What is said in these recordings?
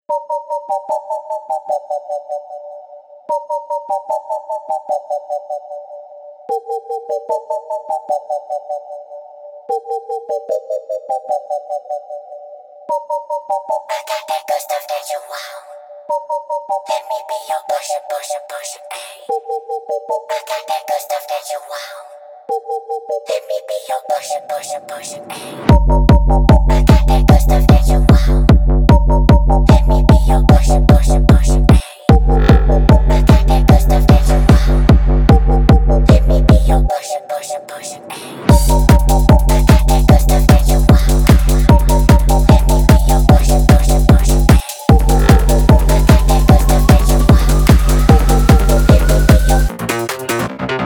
I got that good stuff that you want. Let me be your pusher, ayy. I got that good stuff that you want. Let me be your pusher, ayy. I got that good stuff that you want. Let me be your pusher, ayy. I got that good stuff that you want. Let me be your pusher, ayy. I got that good stuff that you want. Let me be your pusher, ayy. I got that good stuff that you want. Let me be your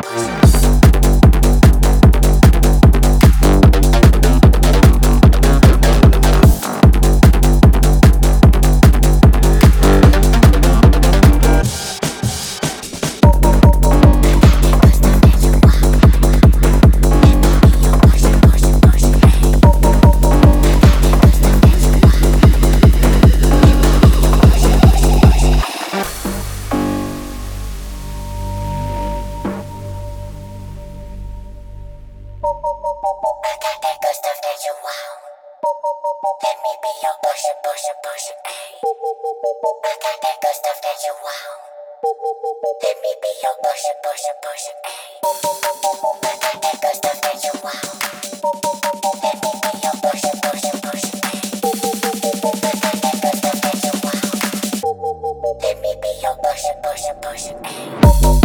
I got that good stuff that you want. Let me be your pusher, ayy. I got that good stuff that you want. Let me be your pusher, ayy. I got that good stuff that you want. Let me be your pusher, ayy. I got that good stuff that you want. Let me be your pusher, ayy.